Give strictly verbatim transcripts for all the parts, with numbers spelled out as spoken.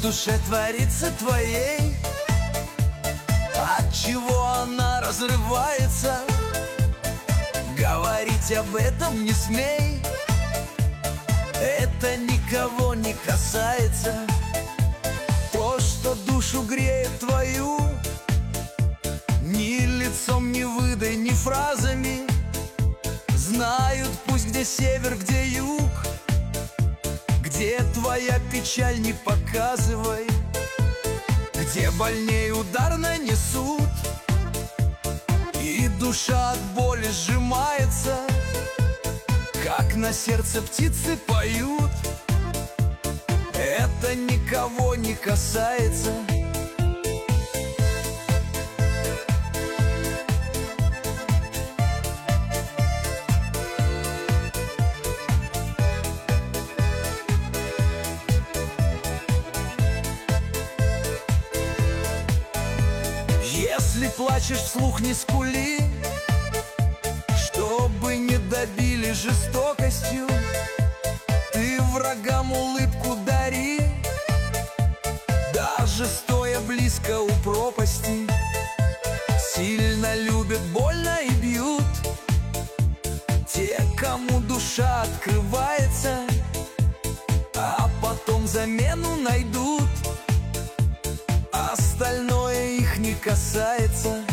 душе творится твоей? От чего она разрывается? Говорить об этом не смей, это никого не касается. То, что душу греет твою, ни лицом не выдай, ни фразами. Знают пусть где север, где юг, где твоя печаль, не показывай, где больней удар нанесут, и душа от боли сжимается, как на сердце птицы поют. Это никого не касается. Если плачешь вслух, не скули, чтобы не добили жестокостью. Ты врагам улыбку дари, даже стоя близко у пропасти. Сильно любят, больно и бьют те, кому душа открывается, а потом замену найдут. Остальное их не касается.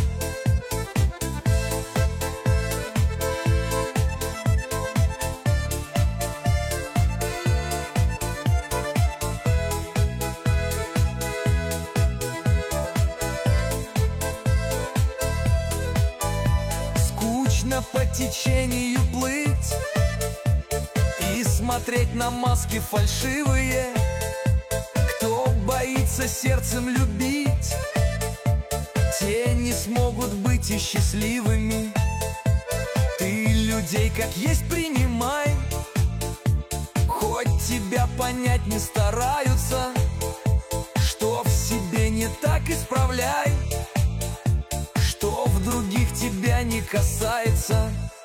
Скучно по течению плыть и смотреть на маски фальшивые. Кто боится сердцем любить, те не смогут быть и счастливыми. Ты людей как есть принимай, хоть тебя понять не стараются. Что в себе не так, исправляй, что в других тебя не касается.